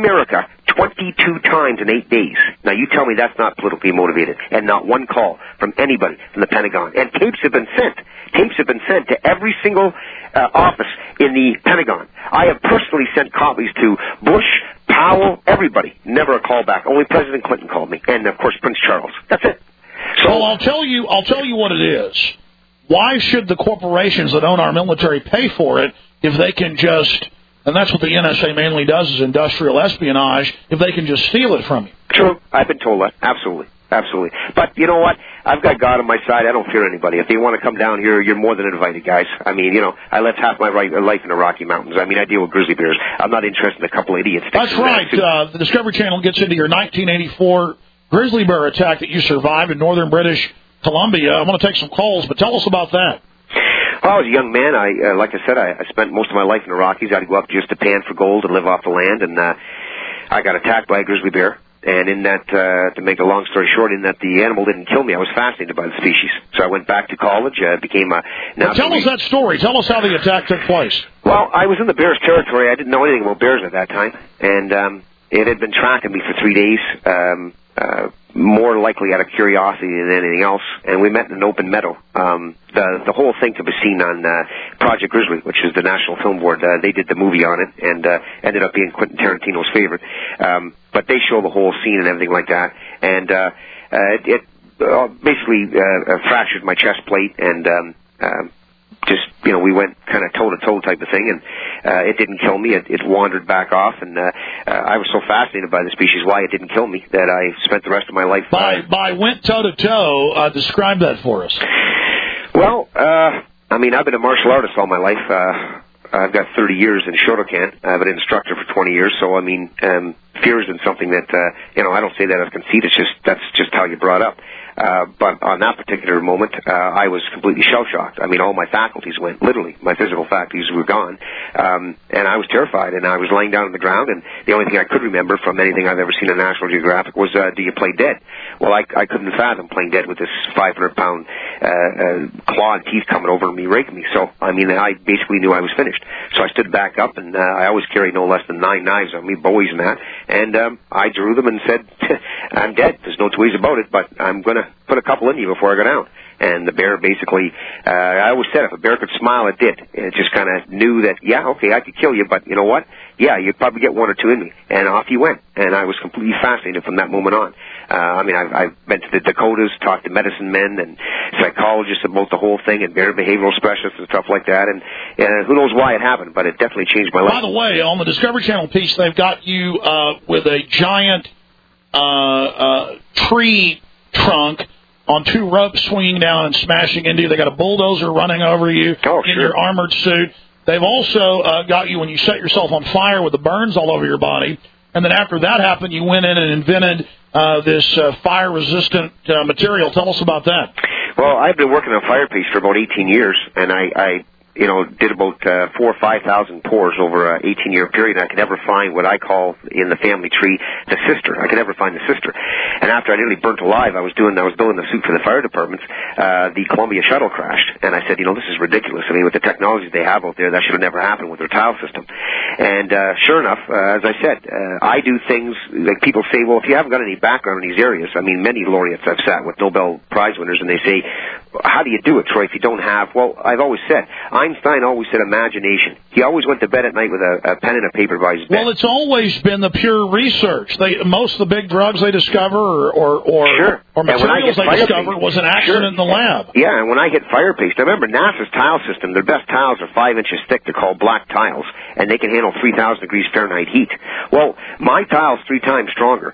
22 times in 8 days. Now, you tell me that's not politically motivated, and not one call from anybody from the Pentagon. And tapes have been sent. Tapes have been sent to every single office in the Pentagon. I have personally sent copies to Bush, Powell, everybody. Never a call back. Only President Clinton called me, and of course Prince Charles. That's it. So I'll tell you what it is. Why should the corporations that own our military pay for it if they can just? And that's what the NSA mainly does, is industrial espionage. If they can just steal it from you. True. I've been told that. Absolutely. Absolutely. But you know what? I've got God on my side. I don't fear anybody. If they want to come down here, you're more than invited, guys. I mean, I lived half my life in the Rocky Mountains. I mean, I deal with grizzly bears. I'm not interested in a couple idiots. That's right. The Discovery Channel gets into your 1984 grizzly bear attack that you survived in northern British Columbia. I want to take some calls, but tell us about that. Well, I was a young man. Like I said, I spent most of my life in the Rockies. I'd go up just to pan for gold and live off the land, and I got attacked by a grizzly bear. And in that, to make a long story short, in that the animal didn't kill me, I was fascinated by the species. So I went back to college, became a... Now tell us that story. Tell us how the attack took place. Well, I was in the bear's territory. I didn't know anything about bears at that time. And it had been tracking me for 3 days, more likely out of curiosity than anything else. And we met in an open meadow. The whole thing could be seen on Project Grizzly, which is the National Film Board. They did the movie on it, and ended up being Quentin Tarantino's favorite. But they show the whole scene and everything like that. And it basically fractured my chest plate, and just, we went kind of toe-to-toe type of thing, and it didn't kill me. It wandered back off, and I was so fascinated by the species, why it didn't kill me, that I spent the rest of my life... By went toe-to-toe, describe that for us. Well, I've been a martial artist all my life. I've got 30 years in Shotokan. I've been an instructor for 20 years, so, fear isn't something that, I don't say that as conceit. That's just how you're brought up. But on that particular moment, I was completely shell-shocked. All my faculties went, literally. My physical faculties were gone. And I was terrified, and I was laying down on the ground, and the only thing I could remember from anything I've ever seen on National Geographic was, do you play dead? Well, I couldn't fathom playing dead with this 500-pound claw and teeth coming over me, raking me. So, I basically knew I was finished. So I stood back up, and I always carry no less than 9 knives on me, bowies and that. And I drew them and said, I'm dead. There's no two ways about it, but I'm going to put a couple in you before I go down. And the bear basically, I always said if a bear could smile, it did. It just kind of knew that, yeah, okay, I could kill you, but you know what? Yeah, you'd probably get 1 or 2 in me. And off he went. And I was completely fascinated from that moment on. I've been to the Dakotas, talked to medicine men and psychologists about the whole thing, and bear behavioral specialists and stuff like that. And who knows why it happened, but it definitely changed my life. By the way, on the Discovery Channel piece, they've got you with a giant tree trunk on 2 ropes swinging down and smashing into you. They got a bulldozer running over you in your armored suit. They've also got you when you set yourself on fire with the burns all over your body. And then after that happened, you went in and invented this fire-resistant material. Tell us about that. Well, I've been working on Firepiece for about 18 years, and I did about 4,000 or 5,000 pours over an 18-year period, and I could never find what I call in the family tree the sister. I could never find the sister. And after I nearly burnt alive, I was building the suit for the fire departments. The Columbia shuttle crashed, and I said, this is ridiculous. I mean, with the technology they have out there, that should have never happened with their tile system. And sure enough, as I said, I do things like people say, well, if you haven't got any background in these areas, I mean, many laureates I've sat with, Nobel Prize winners, and they say, how do you do it, Troy, if you don't have, well, I've always said, Einstein always said imagination. He always went to bed at night with a pen and a paper by his bed. Well, it's always been the pure research. Most of the big drugs they discover or materials they discover was an accident in the lab. Yeah, and when I hit Firepaste, I remember NASA's tile system, their best tiles are 5 inches thick. They're called black tiles, and they can handle 3,000 degrees Fahrenheit heat. Well, my tile's 3 times stronger,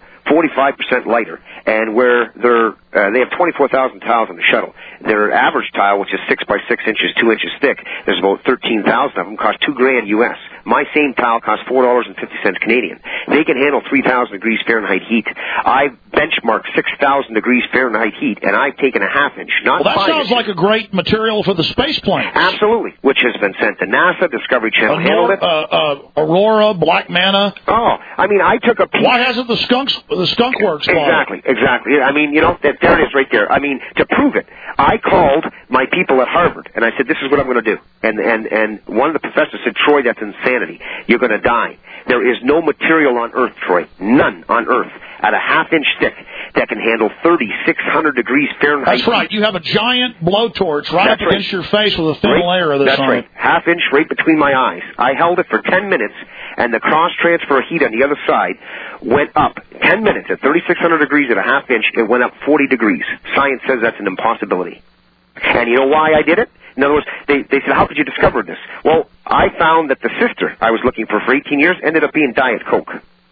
45% lighter, and where they have 24,000 tiles on the shuttle. Their average tile, which is 6 by 6 inches, 2 inches thick, there's about 13,000 of them, cost $2,000 US. My same tile costs $4.50 Canadian. They can handle 3,000 degrees Fahrenheit heat. I benchmarked 6,000 degrees Fahrenheit heat, and I've taken a half inch, not 5 Well, that sounds inches. like a great material for the space planes. Absolutely, which has been sent to NASA, Discovery Channel handled it. Aurora, Black Manta. Oh, I mean, I took a piece. Why hasn't the Skunk Works bought it? Exactly. I mean, there it is right there. I mean, to prove it, I called my people at Harvard, and I said, this is what I'm going to do. And one of the professors said, Troy, that's insanity. You're going to die. There is no material on Earth, Troy, none on Earth, at a half-inch thick that can handle 3,600 degrees Fahrenheit. That's right. You have a giant blowtorch right up against your face with a thin layer of this That's on right. it. Half inch right between my eyes. I held it for 10 minutes, and the cross-transfer heat on the other side went up. 10 minutes at 3,600 degrees at a half inch, it went up 40 degrees. Science says that's an impossibility. And you know why I did it? In other words, they said, how could you discover this? Well, I found that the sister I was looking for 18 years ended up being Diet Coke.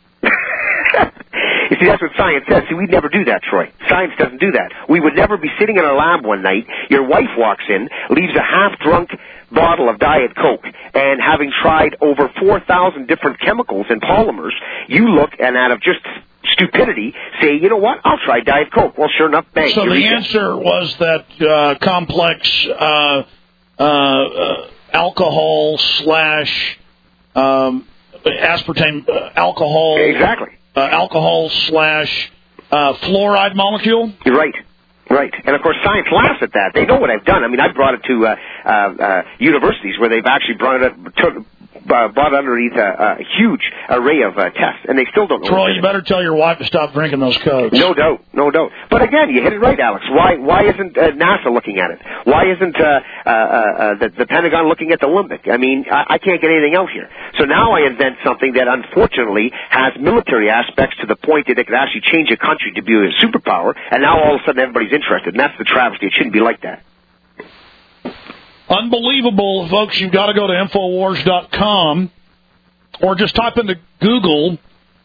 You see, that's what science says. See, we'd never do that, Troy. Science doesn't do that. We would never be sitting in a lab one night, your wife walks in, leaves a half-drunk bottle of Diet Coke, and having tried over 4,000 different chemicals and polymers, you look and out of just stupidity say, you know what, I'll try Diet Coke. Well, sure enough, bang. So the answer was that complex alcohol slash aspartame alcohol. Exactly. Alcohol slash fluoride molecule? You're right. Right. And, of course, science laughs at that. They know what I've done. I mean, I brought it to universities where they've actually brought it underneath a huge array of tests, and they still don't know. Troy, you better tell your wife to stop drinking those Cokes. No doubt. But again, you hit it right, Alex. Why isn't NASA looking at it? Why isn't the Pentagon looking at the Olympic? I mean, I can't get anything out here. So now I invent something that unfortunately has military aspects to the point that it could actually change a country to be a superpower, and now all of a sudden everybody's interested, and that's the travesty. It shouldn't be like that. Unbelievable, folks. You've got to go to Infowars.com or just type into Google,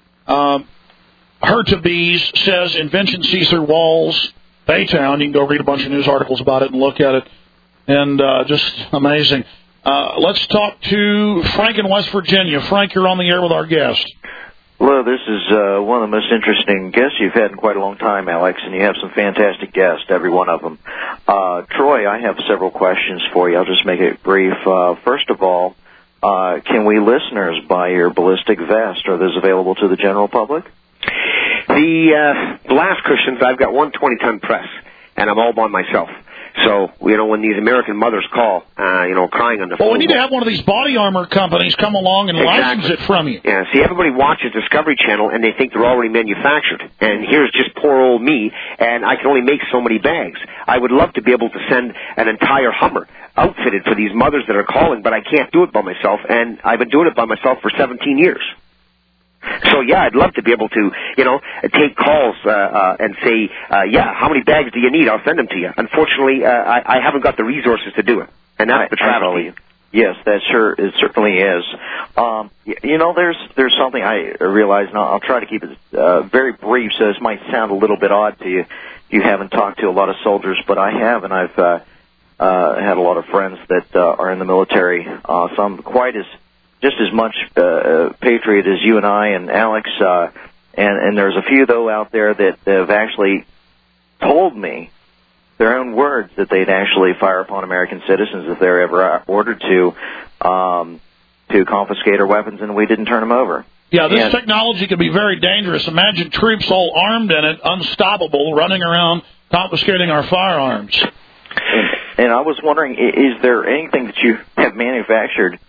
Hertabees says invention sees through walls, Baytown. You can go read a bunch of news articles about it and look at it. And just amazing. Let's talk to Frank in West Virginia. Frank, you're on the air with our guest. Hello, this is one of the most interesting guests you've had in quite a long time, Alex, and you have some fantastic guests, every one of them. Troy, I have several questions for you. I'll just make it brief. First of all, can we listeners buy your ballistic vest? Are those available to the general public? The blast cushions, I've got one 20-ton press, and I'm all by myself. So, when these American mothers call, crying on the phone. Well, we need to have one of these body armor companies come along and license it from you. Yeah, see, everybody watches Discovery Channel, and they think they're already manufactured. And here's just poor old me, and I can only make so many bags. I would love to be able to send an entire Hummer outfitted for these mothers that are calling, but I can't do it by myself, and I've been doing it by myself for 17 years. So, yeah, I'd love to be able to, take calls and say, how many bags do you need? I'll send them to you. Unfortunately, I haven't got the resources to do it, and that's the travesty. Yes, it certainly is. There's something I realize, and I'll try to keep it very brief, so this might sound a little bit odd to you. You haven't talked to a lot of soldiers, but I have, and I've had a lot of friends that are in the military. Some just as much patriot as you and I and Alex. And there's a few, though, out there that have actually told me their own words that they'd actually fire upon American citizens if they're ever ordered to confiscate our weapons, and we didn't turn them over. Yeah, this technology can be very dangerous. Imagine troops all armed in it, unstoppable, running around confiscating our firearms. And I was wondering, is there anything that you have manufactured,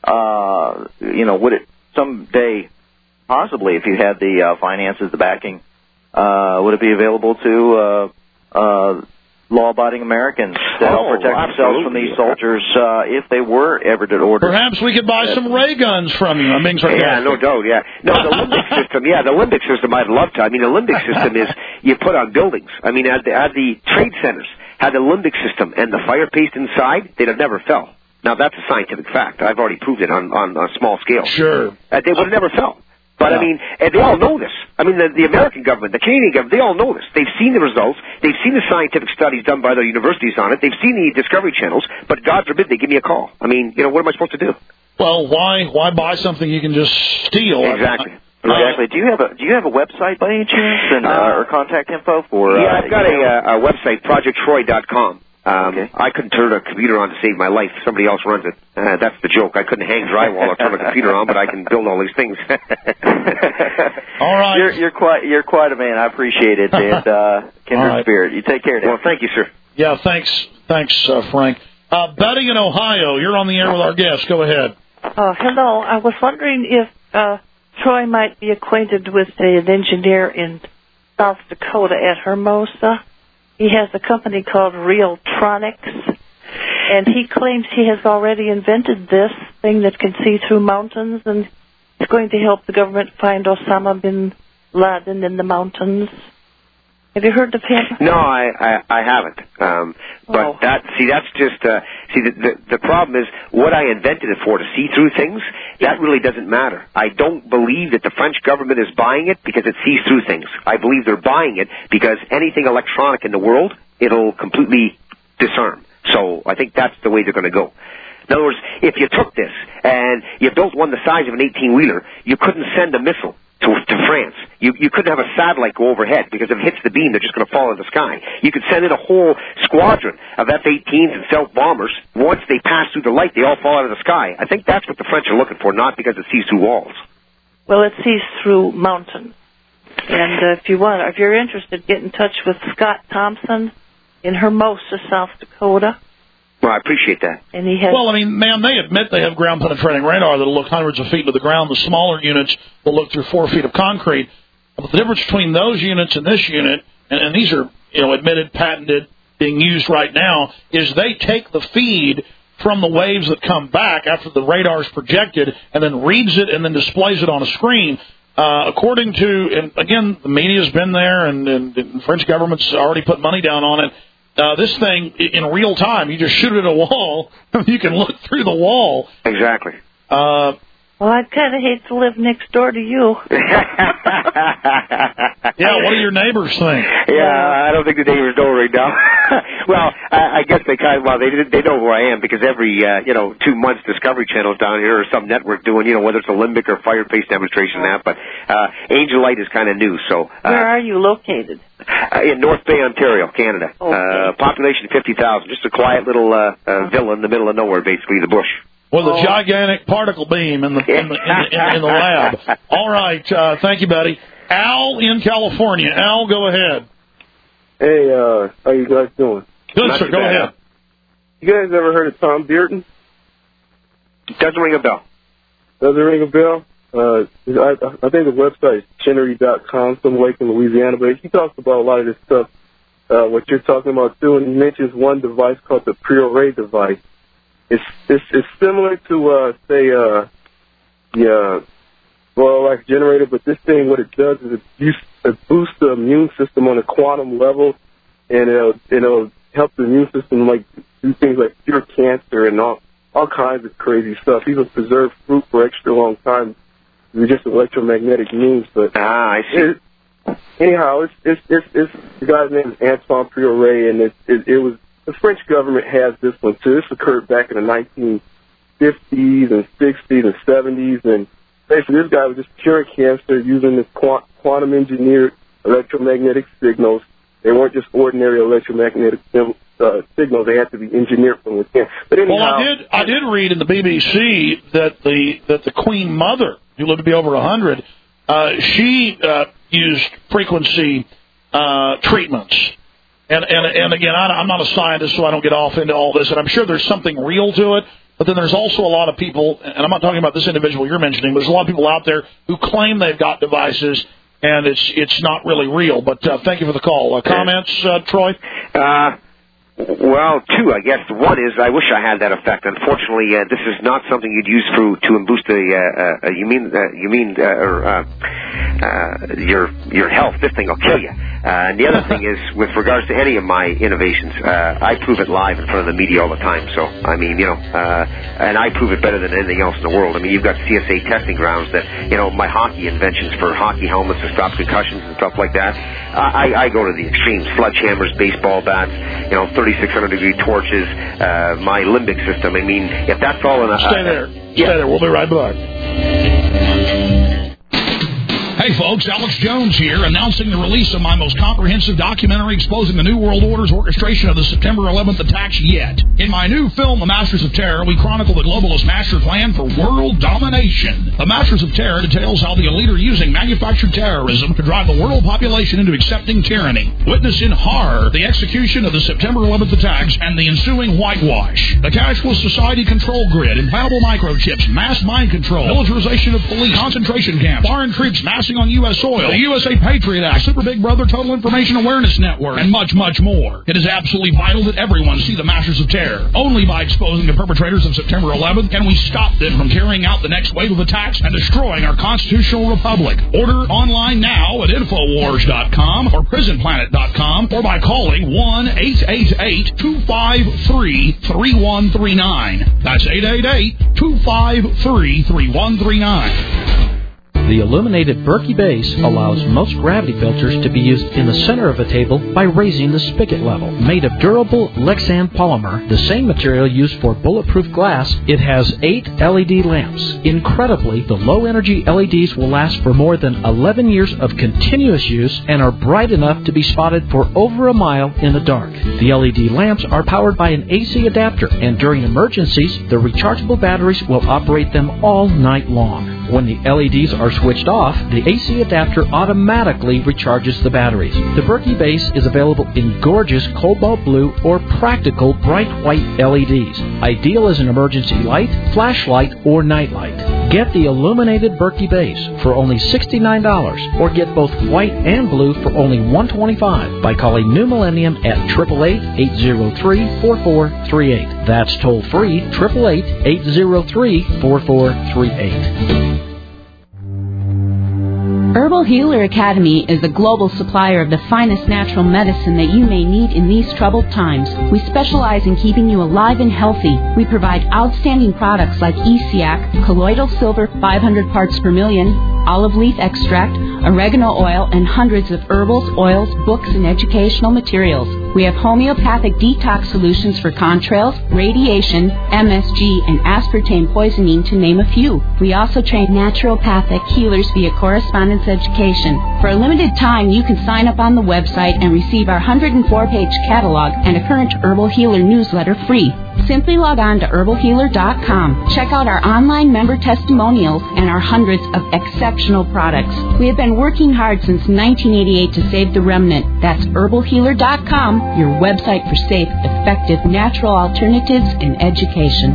would it someday, possibly if you had the finances, the backing, would it be available to law-abiding Americans to help protect themselves from these soldiers if they were ever to order? Perhaps we could buy some ray guns from you. I'm being sarcastic. Yeah, no doubt, yeah. No, the limbic system, the limbic system I'd love to. I mean, the limbic system is you put on buildings. I mean, at the trade centers, had the limbic system and the fire paste inside, they'd have never fell. Now, that's a scientific fact. I've already proved it on a small scale. Sure. They would have never fell. But, I mean, they all know this. I mean, the American government, the Canadian government, they all know this. They've seen the results. They've seen the scientific studies done by their universities on it. They've seen the Discovery channels. But God forbid they give me a call. I mean, what am I supposed to do? Well, why buy something you can just steal? Exactly. Exactly. Do you have a website by any chance, or contact info for? Yeah, I've got a website, ProjectTroy.com. I couldn't turn a computer on to save my life. Somebody else runs it. That's the joke. I couldn't hang drywall or turn a computer on, but I can build all these things. All right. You're quite a man. I appreciate it. And kindred spirit. You take care. Well, thank you, sir. Yeah, thanks, Frank. Betty in Ohio, you're on the air with our guest. Go ahead. Hello. I was wondering if Troy might be acquainted with an engineer in South Dakota at Hermosa. He has a company called Realtronics, and he claims he has already invented this thing that can see through mountains, and he's going to help the government find Osama bin Laden in the mountains. Have you heard of him? No, I haven't. But that's just the problem is what I invented it for, to see through things. That really doesn't matter. I don't believe that the French government is buying it because it sees through things. I believe they're buying it because anything electronic in the world, it'll completely disarm. So I think that's the way they're going to go. In other words, if you took this and you built one the size of an 18-wheeler, you couldn't send a missile to France. You couldn't have a satellite go overhead because if it hits the beam, they're just going to fall in the sky. You could send in a whole squadron of F-18s and stealth bombers. Once they pass through the light, they all fall out of the sky. I think that's what the French are looking for, not because it sees through walls. Well, it sees through mountains. And if you're interested, get in touch with Scott Thompson in Hermosa, South Dakota. Well, I appreciate that. And he has. Well, I mean, ma'am, they admit they have ground-penetrating radar that'll look hundreds of feet into the ground. The smaller units will look through 4 feet of concrete. But the difference between those units and this unit, and these are, admitted, patented, being used right now, is they take the feed from the waves that come back after the radar is projected and then reads it and then displays it on a screen. According to, and again, the media's been there and the French government's already put money down on it. This thing, in real time, you just shoot it at a wall, you can look through the wall. Exactly. Well, I'd kind of hate to live next door to you. Yeah, what do your neighbors think? Yeah, I don't think the neighbors know right now. Well, I guess they they know who I am because every 2 months Discovery Channel's down here or some network doing whether it's a limbic or fire paste demonstration but Angel Light is kind of new. So where are you located? In North Bay, Ontario, Canada. Okay. Population 50,000, just a quiet little villa in the middle of nowhere, basically the bush. With a gigantic particle beam in the lab. All right, thank you, buddy. Al in California. Al, go ahead. Hey, how you guys doing? Good, sir. Go ahead. You guys ever heard of Tom Bearden? Doesn't ring a bell. Doesn't ring a bell? I think the website is Chenery.com, some lake in Louisiana, but he talks about a lot of this stuff, what you're talking about too, and he mentions one device called the Pre-Array device. It's similar to the like generator, but this thing, what it does is it boosts the immune system on a quantum level, and it'll help the immune system like do things like cure cancer and all kinds of crazy stuff. Even preserve fruit for extra long time with just electromagnetic means. But I see. Anyhow, it's the guy's name is Antoine Pre-Array, and it was the French government has this one too. This occurred back in the 1950s and 60s and 70s, and basically this guy was just curing cancer using this quantum engineered electromagnetic signals. They weren't just ordinary electromagnetic signals. They had to be engineered from within. But anyhow, well, I did read in the BBC that the Queen Mother, who lived to be over 100, she used frequency treatments. And again, I'm not a scientist, so I don't get off into all this, and I'm sure there's something real to it. But then there's also a lot of people, and I'm not talking about this individual you're mentioning, but there's a lot of people out there who claim they've got devices, and it's not really real. But thank you for the call. Comments, Troy? Well, two, I guess. One is I wish I had that effect. Unfortunately, this is not something you'd use to boost your health. This thing will kill you. And the other thing is, with regards to any of my innovations, I prove it live in front of the media all the time. So, I mean, and I prove it better than anything else in the world. I mean, you've got CSA testing grounds that, my hockey inventions for hockey helmets to stop concussions and stuff like that. I go to the extremes: sledgehammers, baseball bats, 3,600-degree torches, my limbic system. I mean, if that's all in a... Stay there. Yeah. Stay there. We'll be right back. Hey folks, Alex Jones here, announcing the release of my most comprehensive documentary exposing the New World Order's orchestration of the September 11th attacks yet. In my new film, The Masters of Terror, we chronicle the globalist master plan for world domination. The Masters of Terror details how the elite are using manufactured terrorism to drive the world population into accepting tyranny. Witness in horror the execution of the September 11th attacks and the ensuing whitewash. The cashless society control grid, implantable microchips, mass mind control, militarization of police, concentration camps, foreign troops massing on U.S. soil, the USA Patriot Act, Super Big Brother Total Information Awareness Network, and much, much more. It is absolutely vital that everyone see the Masters of Terror. Only by exposing the perpetrators of September 11th can we stop them from carrying out the next wave of attacks and destroying our constitutional republic. Order online now at Infowars.com or PrisonPlanet.com or by calling 1-888-253-3139. That's 888-253-3139. The illuminated Berkey base allows most gravity filters to be used in the center of a table by raising the spigot level. Made of durable Lexan polymer, the same material used for bulletproof glass, it has 8 LED lamps. Incredibly, the low-energy LEDs will last for more than 11 years of continuous use and are bright enough to be spotted for over a mile in the dark. The LED lamps are powered by an AC adapter, and during emergencies, the rechargeable batteries will operate them all night long. When the LEDs are switched off, the AC adapter automatically recharges the batteries. The Berkey base is available in gorgeous cobalt blue or practical bright white LEDs. Ideal as an emergency light, flashlight, or nightlight. Get the illuminated Berkey base for only $69 or get both white and blue for only $125 by calling New Millennium at 888-803-4438. That's toll free, 888-803-4438. Herbal Healer Academy is the global supplier of the finest natural medicine that you may need in these troubled times. We specialize in keeping you alive and healthy. We provide outstanding products like ESIAC, colloidal silver 500 parts per million, olive leaf extract, oregano oil, and hundreds of herbals, oils, books, and educational materials. We have homeopathic detox solutions for contrails, radiation, MSG, and aspartame poisoning, to name a few. We also train naturopathic healers via correspondence education. For a limited time, you can sign up on the website and receive our 104-page catalog and a current Herbal Healer newsletter free. Simply log on to herbalhealer.com. Check out our online member testimonials and our hundreds of exceptional products. We have been working hard since 1988 to save the remnant. That's herbalhealer.com, your website for safe, effective, natural alternatives in education.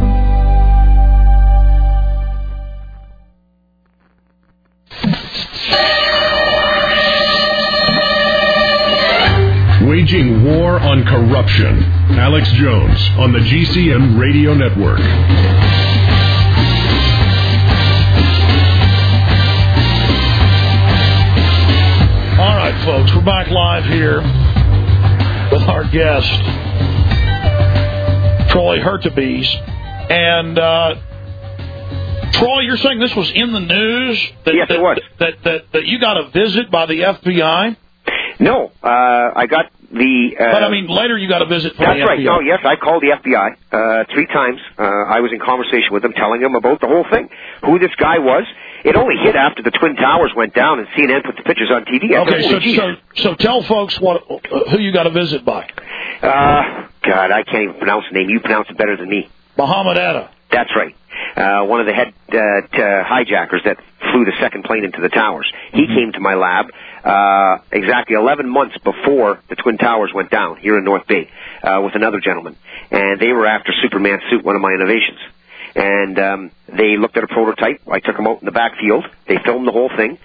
Waging war on corruption. Alex Jones on the GCN Radio Network. All right, folks, we're back live here with our guest, Troy Hurtubise. And, Troy, you're saying this was in the news? Yes, it was. That you got a visit by the FBI? No, I got the... but, I mean, later you got a visit from the FBI. That's right. Oh, yes, I called the FBI 3 times. I was in conversation with them, telling them about the whole thing, who this guy was. It only hit after the Twin Towers went down and CNN put the pictures on TV. So tell folks who you got a visit by. God, I can't even pronounce the name. You pronounce it better than me. Mohammed Atta. That's right. One of the head hijackers that flew the second plane into the towers. He came to my lab exactly 11 months before the Twin Towers went down here in North Bay with another gentleman. And they were after Superman suit, one of my innovations. And they looked at a prototype. I took them out in the backfield. They filmed the whole thing.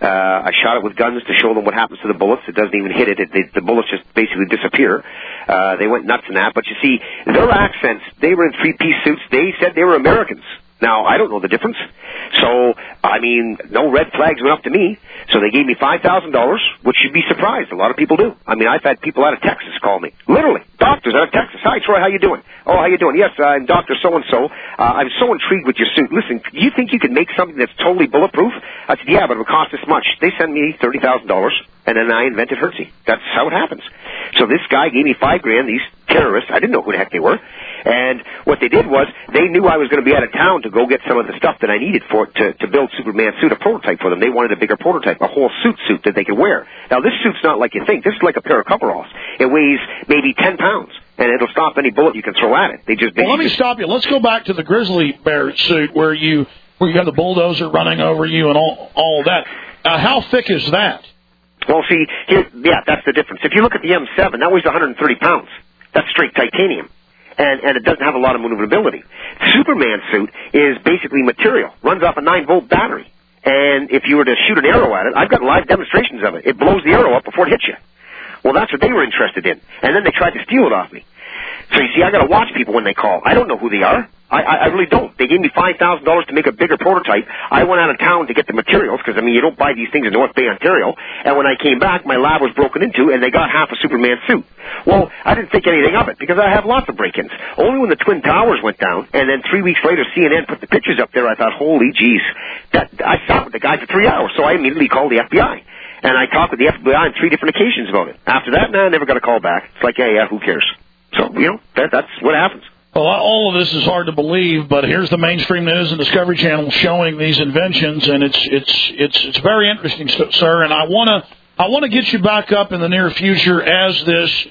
I shot it with guns to show them what happens to the bullets. It doesn't even hit it. The bullets just basically disappear. They went nuts in that. But you see, their accents, they were in 3-piece suits. They said they were Americans. Now, I don't know the difference. So, I mean, no red flags went up to me. So they gave me $5,000, which you'd be surprised. A lot of people do. I mean, I've had people out of Texas call me. Literally. Doctors out of Texas. Hi, Troy, how you doing? Oh, how you doing? Yes, I'm Dr. So-and-so. I'm so intrigued with your suit. Listen, do you think you can make something that's totally bulletproof? I said, yeah, but it would cost this much. They sent me $30,000, and then I invented Hertzie. That's how it happens. So this guy gave me $5,000, these terrorists. I didn't know who the heck they were. And what they did was they knew I was going to be out of town to go get some of the stuff that I needed to build Superman suit, a prototype for them. They wanted a bigger prototype, a whole suit that they could wear. Now, this suit's not like you think. This is like a pair of coveralls. It weighs maybe 10 pounds, and it'll stop any bullet you can throw at it. Well, let me stop you. Let's go back to the grizzly bear suit where you have the bulldozer running over you and all that. How thick is that? Well, see, that's the difference. If you look at the M7, that weighs 130 pounds. That's straight titanium. And it doesn't have a lot of maneuverability. Superman suit is basically material, runs off a 9-volt battery. And if you were to shoot an arrow at it, I've got live demonstrations of it. It blows the arrow up before it hits you. Well, that's what they were interested in. And then they tried to steal it off me. So you see, I got to watch people when they call. I don't know who they are. I really don't. They gave me $5,000 to make a bigger prototype. I went out of town to get the materials because, I mean, you don't buy these things in North Bay, Ontario. And when I came back, my lab was broken into, and they got half a Superman suit. Well, I didn't think anything of it because I have lots of break-ins. Only when the Twin Towers went down, and then 3 weeks later CNN put the pictures up there, I thought, holy jeez. I sat with the guy for 3 hours, so I immediately called the FBI. And I talked with the FBI on 3 different occasions about it. After that, I never got a call back. It's like, yeah, who cares? So, that's what happens. Well, all of this is hard to believe, but here's the mainstream news and Discovery Channel showing these inventions, and it's very interesting, sir. And I want to get you back up in the near future as this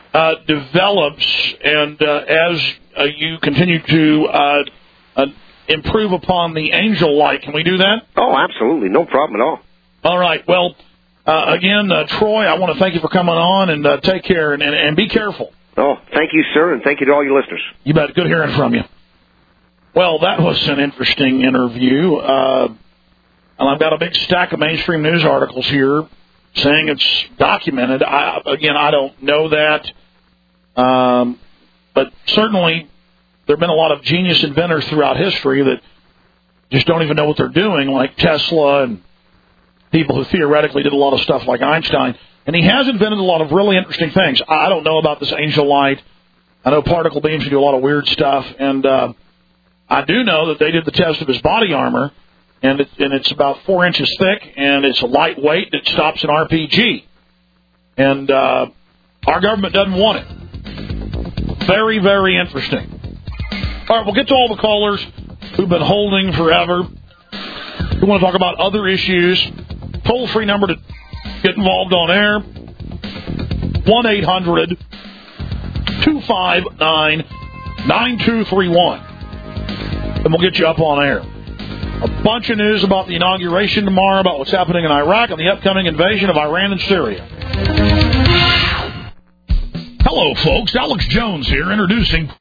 develops and as you continue to improve upon the angel light. Can we do that? Oh, absolutely, no problem at all. All right. Well, again, Troy, I want to thank you for coming on, and take care and be careful. Oh, thank you, sir, and thank you to all your listeners. You bet. Good hearing from you. Well, that was an interesting interview. And I've got a big stack of mainstream news articles here saying it's documented. I don't know that. But certainly there have been a lot of genius inventors throughout history that just don't even know what they're doing, like Tesla and people who theoretically did a lot of stuff like Einstein. And he has invented a lot of really interesting things. I don't know about this angel light. I know particle beams do a lot of weird stuff. And I do know that they did the test of his body armor, and it's about 4 inches thick, and it's lightweight. It stops an RPG. And our government doesn't want it. Very, very interesting. All right, we'll get to all the callers who've been holding forever. We want to talk about other issues. Toll-free number to get involved on air, 1-800-259-9231. And we'll get you up on air. A bunch of news about the inauguration tomorrow, about what's happening in Iraq, and the upcoming invasion of Iran and Syria. Hello, folks. Alex Jones here, introducing